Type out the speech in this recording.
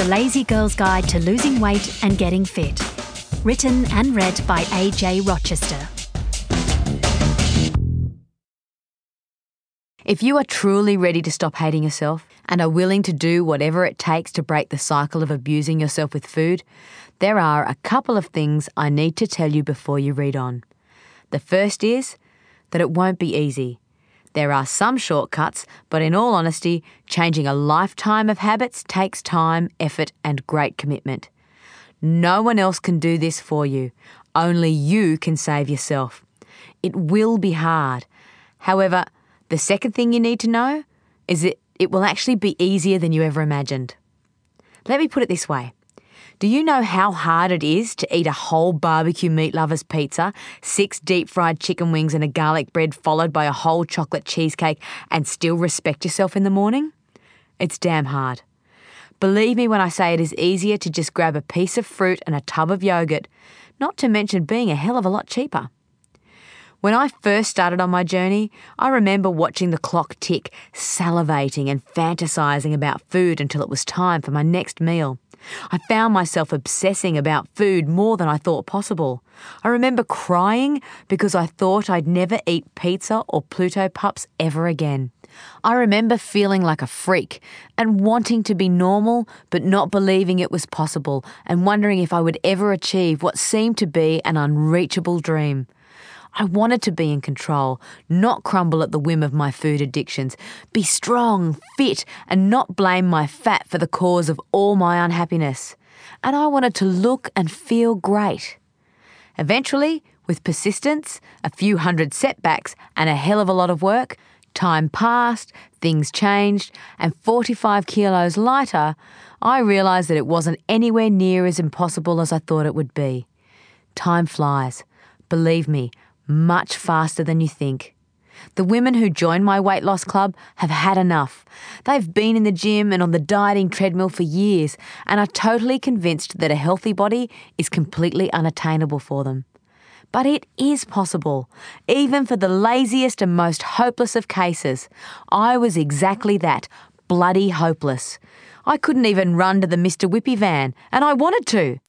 Lazy Girl's Guide to Losing Weight and Getting Fit. Written and read by AJ Rochester. If you are truly ready to stop hating yourself and are willing to do whatever it takes to break the cycle of abusing yourself with food, there are a couple of things I need to tell you before you read on. The first is that it won't be easy. There are some shortcuts, but in all honesty, changing a lifetime of habits takes time, effort, and great commitment. No one else can do this for you. Only you can save yourself. It will be hard. However, the second thing you need to know is that it will actually be easier than you ever imagined. Let me put it this way. Do you know how hard it is to eat a whole barbecue meat lover's pizza, 6 deep-fried chicken wings and a garlic bread followed by a whole chocolate cheesecake and still respect yourself in the morning? It's damn hard. Believe me when I say it is easier to just grab a piece of fruit and a tub of yogurt, not to mention being a hell of a lot cheaper. When I first started on my journey, I remember watching the clock tick, salivating and fantasizing about food until it was time for my next meal. I found myself obsessing about food more than I thought possible. I remember crying because I thought I'd never eat pizza or Pluto Pups ever again. I remember feeling like a freak and wanting to be normal but not believing it was possible and wondering if I would ever achieve what seemed to be an unreachable dream. I wanted to be in control, not crumble at the whim of my food addictions, be strong, fit, and not blame my fat for the cause of all my unhappiness. And I wanted to look and feel great. Eventually, with persistence, a few hundred setbacks, and a hell of a lot of work, time passed, things changed, and 45 kilos lighter, I realised that it wasn't anywhere near as impossible as I thought it would be. Time flies. Believe me, much faster than you think. The women who join my weight loss club have had enough. They've been in the gym and on the dieting treadmill for years and are totally convinced that a healthy body is completely unattainable for them. But it is possible, even for the laziest and most hopeless of cases. I was exactly that, bloody hopeless. I couldn't even run to the Mr. Whippy van, and I wanted to.